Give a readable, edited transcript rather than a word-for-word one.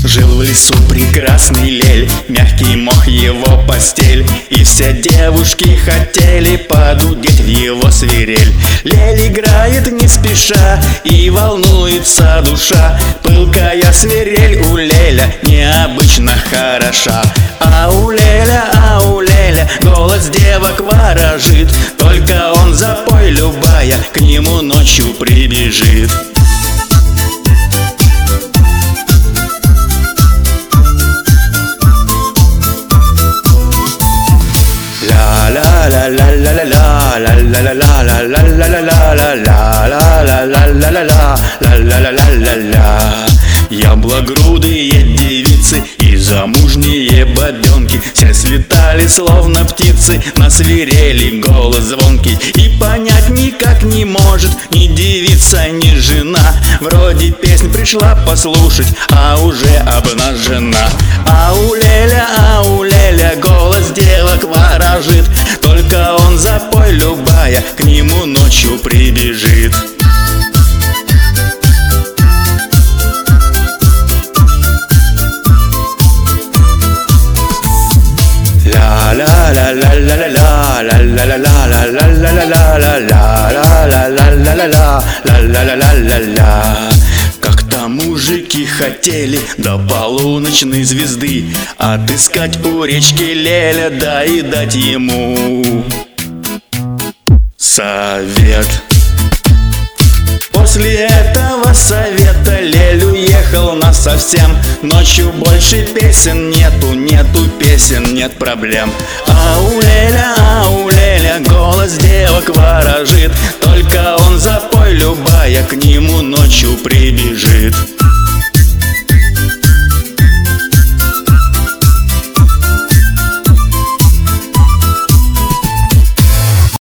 Жил в лесу прекрасный лель, мягкий мох его постель, и все девушки хотели подудеть в его свирель. Лель играет не спеша, и волнуется душа. Пылкая свирель у леля необычно хороша. А у леля голос девок ворожит. Только он запой любая, к нему ночью прибежит. Яблогрудые девицы и замужние бабенки все слетали, словно птицы, на свирели голос звонкий. И понять никак не может ни девица, ни жена. Вроде песнь пришла послушать, а уже обнажена. А у леля голос девок ворожит. Только он запой любая, к нему ночью прибежит. Как-то мужики хотели до полуночной звезды отыскать у речки леля, да и дать ему совет. После этого совета лель уехал насовсем. Ночью больше песен нету песен, нет проблем. А у леля голос девок ворожит. Только он запой любая, к нему ночью прибежит.